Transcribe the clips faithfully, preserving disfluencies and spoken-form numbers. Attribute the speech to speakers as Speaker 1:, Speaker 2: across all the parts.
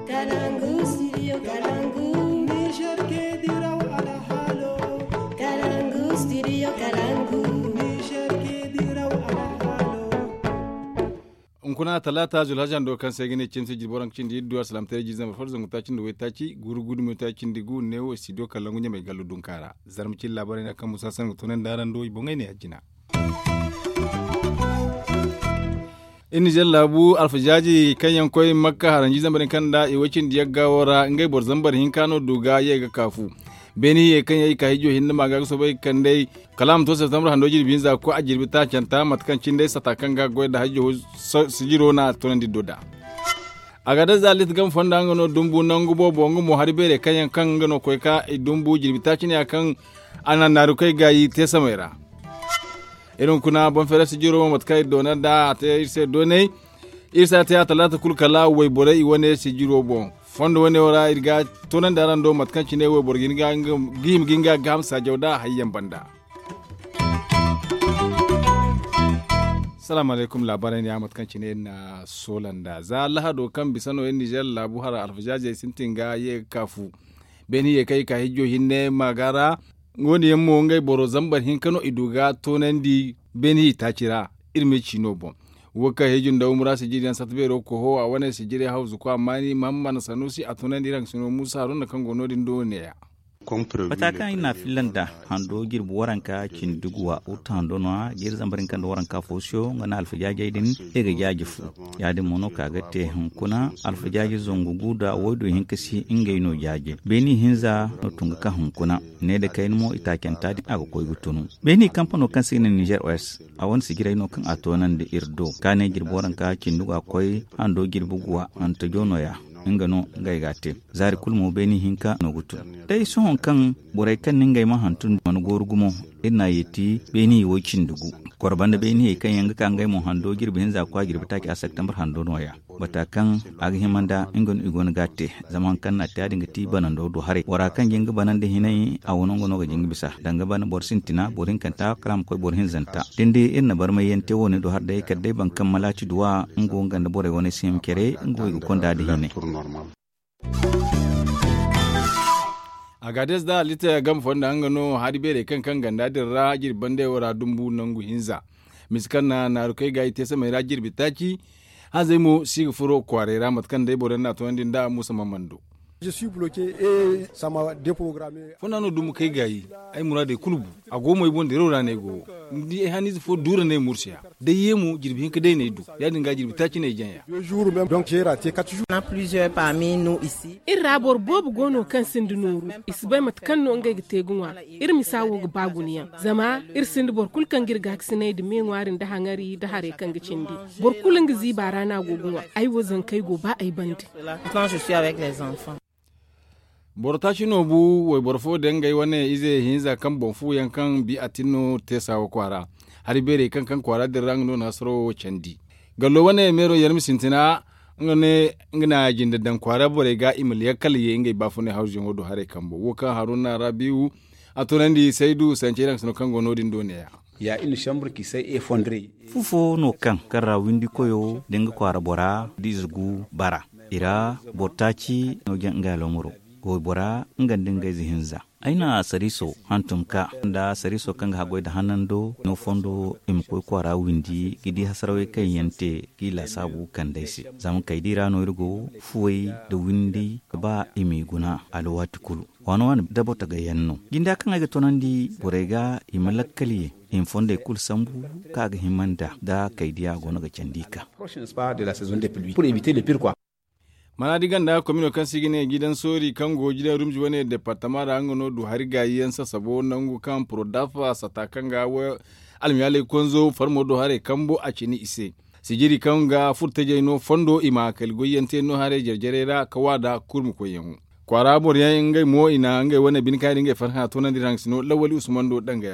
Speaker 1: Kalangu, studio Kalangu. Niger ke diraw ala halo. Kalangu, studio Kalangu. Niger ke diraw ala halo.
Speaker 2: Unkuna talata julhajan do kan segine chimsi jiboran chindi do salam tere jizam forzo mutachin do wetachi guru gudu mutachin digu newo studio Kalangu nyame galu dunkara. Zarmcin labarin akan musasan tunan daran do ibongai ne ajina. ini jallabu alfajaji kanyan koy makka haranji zambarin kanda iwacin diya gawara ngai bor zambar hinkano duga yega kafu beni ye kan yayi kahijo hinna maga so bai kandai kalam to september handoji binza ko ajirbi ta canta matkan cinde sata kanga goyda hajo sijiro na tonandi doda agada zalit gam fonda ngono dumbu nangu bobo ngumo haribere kanyan kan ngono koy ka dumbu jirbi ta cini akan anan naru kai gayi te samera irin kuna ban fere sijiro matkai dona da ta irse donai irsa ta talata kulkala wai borai wane sijiro bon fondo wane ora irga tonan daran do matkan cine wai borgin ga gim ginga gam sa jawda hayyan banda. Assalamu alaikum, labaran ya matkan cine na solanda za lahado kan bisano en Niger labu hara alfajaje sintinga ye kafu beni ye kai ka hijjo hinne magara ngoni yammo ngai boro zambar hinkano iduga tonandi beni tachira irme chino bon waka hejun da umra sijiriyan satbero ko ho a wane sijiri hauzu ko amani mamman sanusi a tonandi ran suno musa ron kan gonodin do ne ya
Speaker 3: Pataka ina filanda hando girbu waranka kinduguwa utando no gir zambarin kan waranka fosio ngana alfajaje din ega jajifu yadi mono kagate hunkuna alfajaje zongugu da wodo hinkasi ingaino jaje beni hinza no tunga hunkuna ne da kain mo itakenta din aga koy gutunu beni kampano kan sinin Niger West awon sigira ino kan atonan da irdo kane girbu waranka kinduga koy hando girbuguwa anta jono ya ingano ngai gate zari kulmo beni hinka no gutu dai son kan borai kan ningai ma hantun man gorugumo ina yiti beni wokin dugu korbanda beni kan yanga kan ngai mo hando girbi hinza kwa girbi taki a September hando noya batakan aghimanda ingon igon gate zaman kan na ta dinga ti banan do do hare wara kan jinga banan de hinai a wonon gono ga jinga bisa danga bana borsintina borin kan ta kram ko bor hinzanta dinde inna barmay yente woni do har dai kadai ban kan malaci duwa ngo nganda bore woni sim kere ngo go konda de hinai
Speaker 2: agades da lita gam fonda angano haribere kan kan ganda din rajir bande wara dumbu nangu hinza miskanna na rukai ga ite sama rajir bitaki hazaimu sig furo kware ramat kan dai boren na to andin da musa mamando
Speaker 4: Je suis bloqué et ça m'a déprogrammé.
Speaker 2: Fona no dum kai gayi ai murade kulubu agomo ibon de rora ne go ndi e hanis fo dura ne mursiya de yemu jirbi hinka de ne du ya dinga jirbi taki ne janya
Speaker 4: Le jour même donc j'ai raté quatre jours.
Speaker 5: On a plusieurs parmi nous ici.
Speaker 6: Irra bor bobu gono kan sindu nuru isbai mat kan no ngai gite gunwa ir misawo ga baguniya zama ir sindu bor kul kan girga haksine de me ngwarin da hangari da hare kan gicindi bor kulun gizi barana gogunwa ai wozan kai go ba ai bandi.
Speaker 5: Quand je suis avec les enfants.
Speaker 2: Bortachi no bu we borfo dengai wane ize hinza kan bonfu yankan bi atino tesa wa kwara haribere kan kan kwara de rangno nasro chandi gallo wane mero yarmi sintina ngane ngina jinda dan kwara bore ga imil yakal ye ngai bafune hawjin wodo hare kambo woka haruna rabiu atonandi saidu sancheran sino kan gonodin doneya
Speaker 7: ya une chambre qui s'est effondrée
Speaker 3: fufo no kan kara windi koyo denga kwara bora dizgu bara ira bortachi no janga lomuro go bora ngandin gaizi hinza aina sariso hantumka da sariso kanga hagoy da hanando no fondo im koy kwara windi gidi hasarawe kai yante kila sabu kan daisi zamu kai dira no irgo fuwai da windi ba imi guna alwati kulu wano wan dabo taga yanno ginda kan ga tonandi borega imalakkali in fonde kul sambu kaga himanda da kai dia gona ga candika
Speaker 7: prochaine pas de la saison des pluies pour éviter le pire quoi.
Speaker 2: mana diganda komino kan sigine gidan sori kango gidan rumji wane departement da ngono du hariga yansa sabo nangu kan prodafa satakanga wa almiyale konzo farmo do hare kambo a cini ise sijiri kanga furteje no fondo ima kalgo yente no hare jerjerera kawada kurmu koyen kwara bor yan ngai mo ina ngai wane bin kai ngai farha to nan dirang sino lawali usman do danga yawo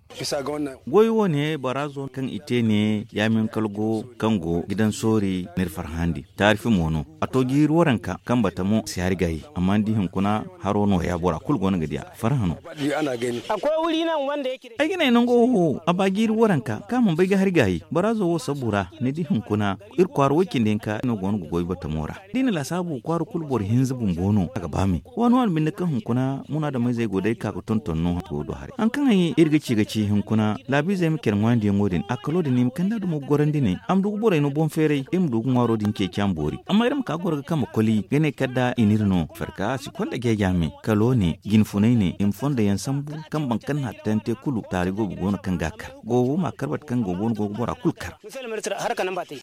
Speaker 4: bisa ga wannan
Speaker 3: goyo ne barazo kan ite ne yamin kalgo kango gidan sori nir farhandi tarifi mono ato giru waranka kan batamo siyar gayi amma ndi kuna harono ya bora kul gona gadiya farhano
Speaker 4: ana gani
Speaker 5: akwai wuri nan wanda yake
Speaker 3: ai gina nan go aba giru waranka kamun bai ga har gayi barazo wo sabura ne di kuna ir kwaro wakin denka no gon goyi batamora dina la sabu kwaro kul bor hinzu bumbono daga bami wani wani min kan kuna muna da mai zai godai ka tonton no to do hari an kan yi irga ci gaci hinkuna labi zai mi kerwan di ngodin akalo de nim kanda du mo gorandi ne am du bore no bon fere im du ngoro din ke kyambori amma iram ka gorga kama koli gane kadda inirno farka si konda ge jami kalo ne gin funai ne im fonda yan sambu kan ban kan hatante kulu tare go bugono kan gakar go ma karbat kan go bon go bora kulkar
Speaker 5: harka nan ba tai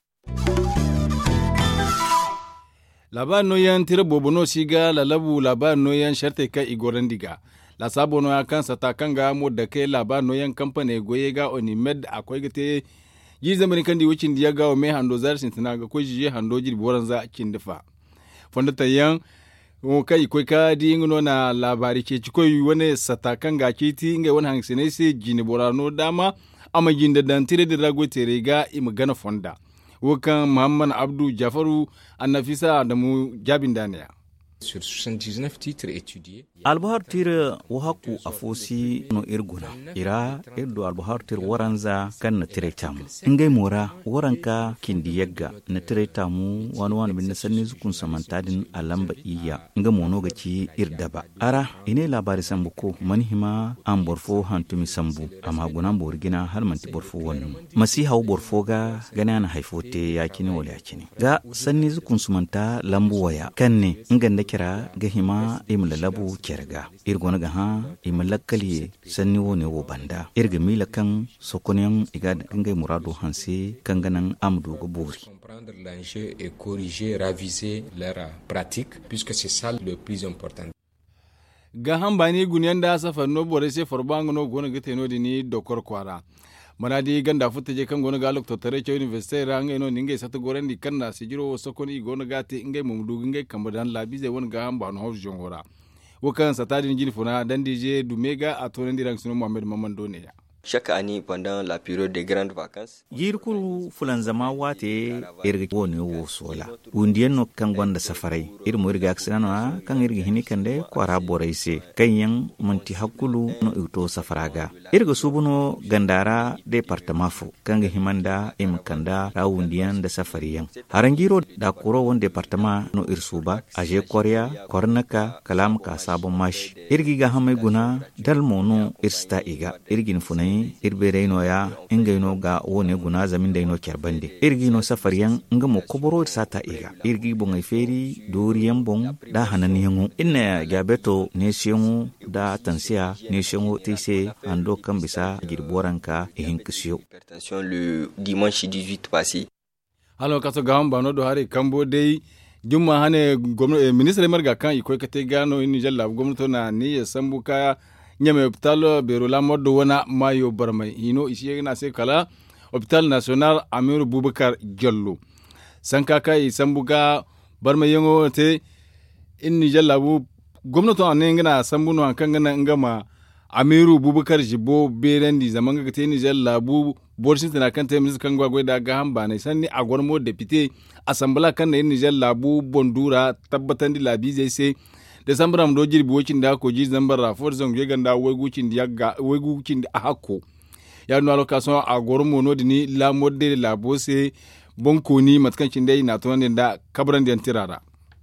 Speaker 2: labar noyan tire bobono siga lalabu labar noyan sharte ka igoran diga la sabo no kan sata kanga mo da kai labar noyan company goye ga onimed akwai gate ji zamani kan di wucin diya ga me hando zar sin tana ga ko ji hando ji boran za kin difa fonda tayan o kai koi ka di ngono na labari ke ci koi wani sata kanga kiti ngai wani hangsine se jini borano dama ama jinda dan tire da rago tere ga imagana fonda wakan Muhammad Abdu Jafaru annafisa da mu jabin daniya.
Speaker 8: Sur soixante-dix-neuf titres étudiés.
Speaker 3: Albahar tir wahaku afosi no irguna. Ira irdo albahar tir waranza kan na tiretamu. Ingai mora waranka kindi yagga na tiretamu wani wani bin sanni zukun samantadin alamba iya. Inga mono gaci irdaba. Ara ine labari sambu ko manhima an borfo hantumi sambu amma gunan borgina har manti borfo wannan. Masiha borfo ga gana na haifote yakini wala yakini. Ga sanni zukun sumanta lambu waya kanne inganda kira gahima imla labu kerga irgona gaha imla kali sanni woni wo banda irga mila kan sokonen iga ngai murado hanse kanganan amdu go buri
Speaker 8: Comprendre l'enjeu et corriger raviser leur pratique puisque c'est ça le plus important.
Speaker 2: Gahan bani gunyanda safar no bore se forbango no gona gete no dini dokor kwara manadi ganda futaje kan gona galok to tare che university rangai no ninge sata gorandi kanna sijiro sokoni gona gate ngai mumdu ngai kambadan labize won gahan bano hof jongora wakan satadin jini funa dan dije dumega atonendi rang sunu Muhammad Mamando ne ya
Speaker 9: chaque année pendant la période des grandes vacances
Speaker 3: yirkuru fulan zama wate irga woni wo sola undienno kan gonda safarai irmo irga aksana kan irga hini kande kwara boraise kanyan manti hakulu no uto safaraga irga subuno gandara departement fu kanga himanda im kanda rawundian da safariyan harangiro da kuro won departement no irsuba aje korea kornaka kalam ka sabon mashi irgi ga hamai guna dalmo no irsta iga irgin funai irbere ino ya ingaino ga wone guna zamin da ino kerbande irgi no safariyan nga mo koboro sata iga irgi bon ay feri doriyan bon da hananiyangu inna gabeto ne siyangu da tansiya ne siyangu tise ando kan bisa girboranka e hinkisiyo
Speaker 9: hypertension le dimanche dix-huit passé
Speaker 2: halo kaso gam bano do hari kambo dai jumma hane gomno ministre marga kan iko kate gano ni jalla gomno na ni sambuka nyame hopital bero la modo wana mayo barmay hino isi na se kala hopital national Amiru Bubakar Jallo sanka kai sambuga barmay yango te inni jallabu gwamnato anen ngana sambuno an kan ngana ngama Amiru Bubakar Jibo berendi zamanga kate ni jallabu borsin tana kan te mis kan gwagwai da ga hamba ne sanni a gwarmo deputy assembla kan ne ni jallabu bondura tabbatan di labi zai sai Desambar am do jirbi wocin da ko ji zambar rafor zon ge ganda wegucin da ga wegucin da hakko ya no location a gormo no dini la modde la bose bonko ni matkancin dai na tonan da kabran da tirara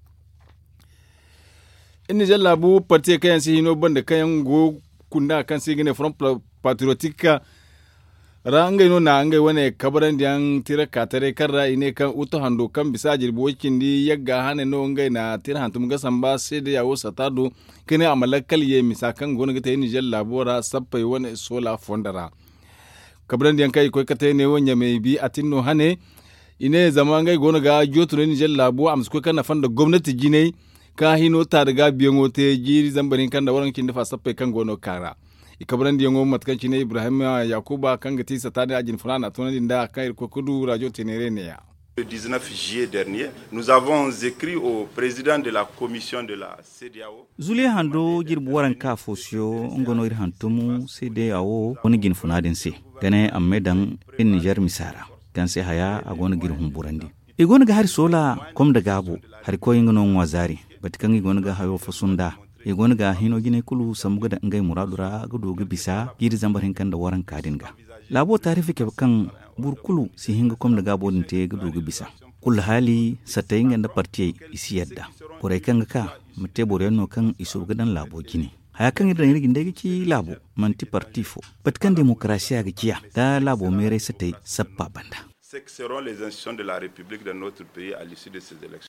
Speaker 2: inni jallabu parti kayan si hino banda kayan go kunda kan si gane front patriotique ranga ino na ngai wane kabaran diyan tira katare karra ine kan uto hando kan bisa jirbo wakin di yagga hane no ngai na tira hantum ga samba sai da yawo satado kene amalakal ye misakan gona ga tayni jal labora sappai wane sola fondara kabaran diyan kai ko kate ne wonya mai bi atinno hane ine zaman ngai gona ga jotu ne jal labo am ko kan fanda gwamnati jine ka hino ta daga biyan wote jiri zambarin kan da warankin da fa sappai kan gono kara ikabaran di yango matkanci ne Ibrahim Yakuba kan gati sata da ajin fulana tunan da kai ko kudu radio tenere ne ya
Speaker 10: Le dix-neuf juillet dernier, nous avons écrit au président de la commission de la C D A O.
Speaker 3: Zule hando jirbu waran ka fosio ngono ir hantumu C D A O woni gin funadin se gane ammedan in Niger misara kan se haya agona gir humburandi igona ga har sola kom da gabo har ko yingono wazari batkan igona ga hayo fasunda igona ga hino gine kulu samuga da ngai muradura ga doga bisa gir zambarin kan da waran kadinga labo tarifi ke kan burkulu si hinga kom da gabo din te ga doga bisa kul hali satayin da parti isi yadda kurai kan ka mate boreno kan isu gadan labo gine haya kan idan yirgin da yake labo manti partifo batkan demokrasiya ga kiya da labo mere satai sappa banda.
Speaker 10: Ce seront les institutions de la République de notre pays à l'issue de ces élections.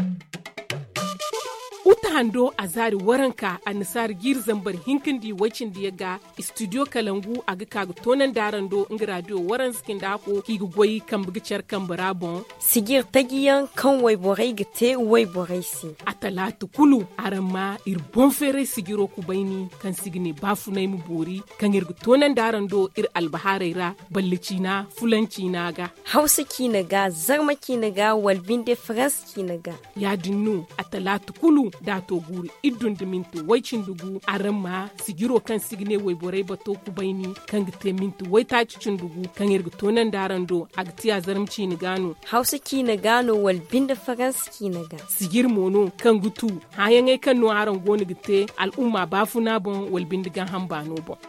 Speaker 6: Uta hando a zari waranka a nisar gir zambar hinkin di wacin da ya ga studio kalangu a ga kaga tonan darando in radio waran skin da ko ki goyi kan bugicar kan barabon
Speaker 11: sigir tagiyan kan wai borai ga te wai borai si
Speaker 6: a talatu kulu aramma ir bon fere sigiro ku baini kan signi bafu nay mu bori kan ir tonan darando ir albahareira ballicina fulancina ga
Speaker 11: hausa ki na ga zarma ki na ga walbin de fras ki na ga
Speaker 6: ya dinnu a talatu kulu da to guri idun da mintu waicin dugu a ramma sigiro kan signe wai borai bato ku baini kan gite mintu wai ta cicin dugu kan irga tonan darando a gitiya zaramci ni gano
Speaker 11: hausa ki na gano wal binda faransa ki na ga
Speaker 6: sigir mono kan gutu hayan ai kan no aran goni gite al'umma bafuna bon wal bindigan hamba no bon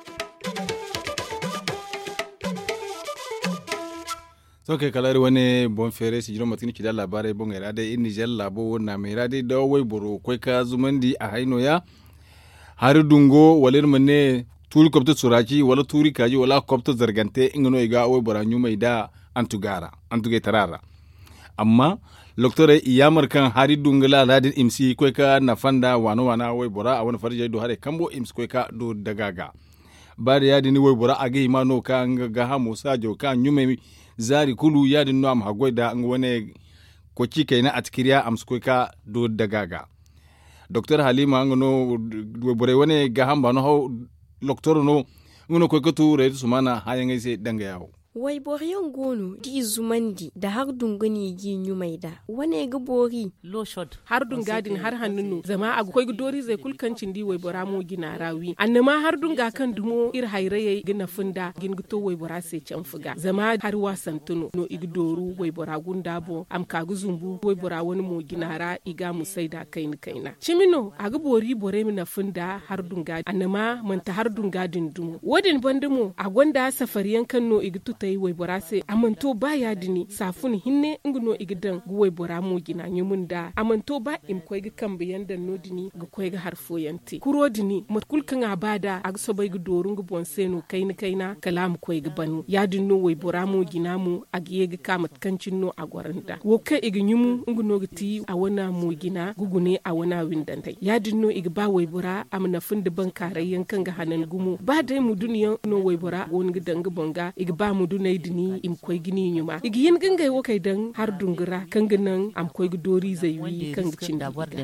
Speaker 2: so ke kalari wani bon fere si jiro matini kida labarai bon irade in Niger labo na mai irade da wai boro kai ka zumandi a haino ya har dungo walir mane turi kopto suraki wala turi kaji wala kopto zargante ingano iga wai bora nyuma ida antugara antuge tarara amma loktore iyamar kan hari dungala ladin imsi kai ka na fanda wano wana wai bora a wani farje do hare kambo ims kai ka do dagaga bari yadi ni wai bora age imano ka ga ha musa jo ka nyume zari kulu yadin no am hagoi da ngwane ko kike na atkiriya am ka do dagaga Doctor Halima ngono bore wane ga hamba no ho doctor no ngono ko ko tu re sumana hayan sai danga yawo
Speaker 11: wai boriyon gonu di zumandi da har dungani gi nyumaida wane ga bori
Speaker 6: low shot har dungadin har hannunu zama a koi dori zai kulkancin di wai bora mo gina rawi annama har dunga kan dumo ir hairaye gina funda gin gito wai bora sai can fuga zama har wasan tuno no igdoru wai bora gundabo am kagu zumbu wai bora wani mo ginara iga musaida kain kaina chimino a ga bori bore mi na funda har dunga annama manta har dungadin dumo wadin bandumo a gonda safariyan kan no igtu tai wai bora se amanto ba ya dini safun hinne ngno igidan gu wai bora mo gina nyumun da amanto ba im koy ga kan bayan da no dini ga koy ga harfo yanti kuro dini matkul kan abada ag so bay ga dorun gu bon seno kaina kaina kalam koy ga banu ya dinno wai bora mo gina mu ag ye ga kamat kancin no agwaranda wo ka igi nyumu ngno ga ti a wana mo gina gugune a wana windantai ya dinno igi ba wai bora amna funda ban karayyan kan ga hanan gumu ba dai mu duniya no wai bora won ga danga bonga igi ba mu dunai dini im koy gini nyuma igi yin gangay wokai dan har dungura kan ganan am koy dori zai wi kan cin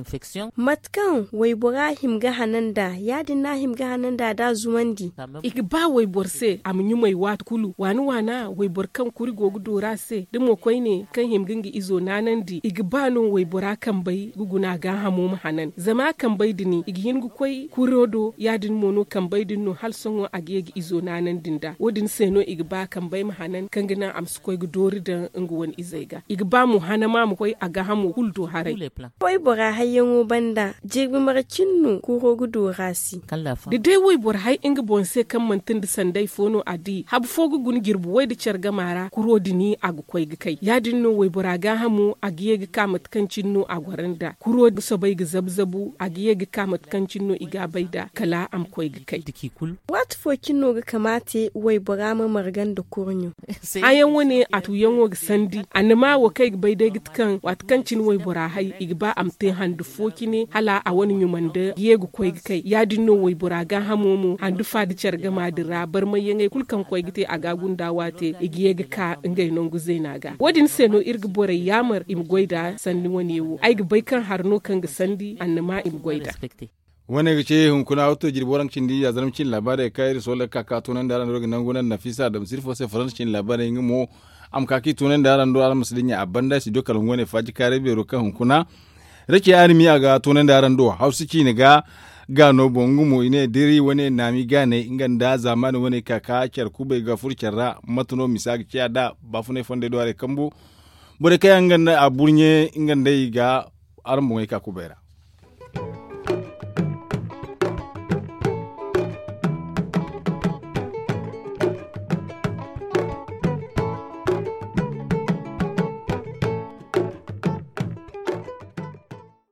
Speaker 11: matkan wai burahim ga hananda ya dinna him ga hananda da zumandi
Speaker 6: igi ba wai borse am nyumai wat kulu wani wana wai borkan kuri gogu dora se dimo koy ne kan him gangi izo nanandi igi ba no wai bora kan bai guguna ga hamu hanan zama kan bai dini igi yin gu koy kurodo ya din mono kan bai dinno hal songo agiyegi izo nanandin da wodin seno igi ba kan bai mu hanan kan gina am su koy dori da nguwan izaiga ig ba mu hana ma mu koy aga hamu huldo harai
Speaker 11: koy bora hayyango banda jirbi marcinnu ko ho gudo rasi
Speaker 6: de dai wai bor hay inga bonse kan mantin da sandai fono adi hab fogu gun girbu wai da cerga mara kuro dini agu koy ga kai ya dinno wai bora ga hamu agiye ga kamat kancinno agwaranda kuro da so bai ga zabzabu agiye ga kamat kancinno iga baida kala am koy ga kai
Speaker 11: wat fo kinno ga kamate wai bora ma margan da kurnyo
Speaker 6: ayan wani a tuyan wa sandi annama wa kai bai dai gitkan wat kancin wai bora hai igba amte handu foki ne hala a wani nyumanda yegu koy kai ya dinno wai bora ga hamomo handu fadi cerga madira bar mai yangai kulkan koy gite aga gunda wate igiyega ka ngai non guzena ga wadin seno irga bora yamar im goida sandi wani wo ai bai kan harno kan ga sandi annama im goida
Speaker 2: wani ga ce hun kuna auto jirboran cindi ya zaram cin labarai kai so la kaka tunan da ran rogin nan gunan nafisa da musirfo sai faran cin labarai ngimo am kaki tunan da ran do alam muslinya abanda si do kalngone faji kare be ro kan hunkuna rake armi aga tunan da ran do hausiki ne ga gano bongumo ine diri wani nami gane inganda zamani wani kaka kyar kube ga furkyarra matuno misagi kiya da bafune fonde do are kambu bore kay nganda aburnye inganda ga armo ka kubera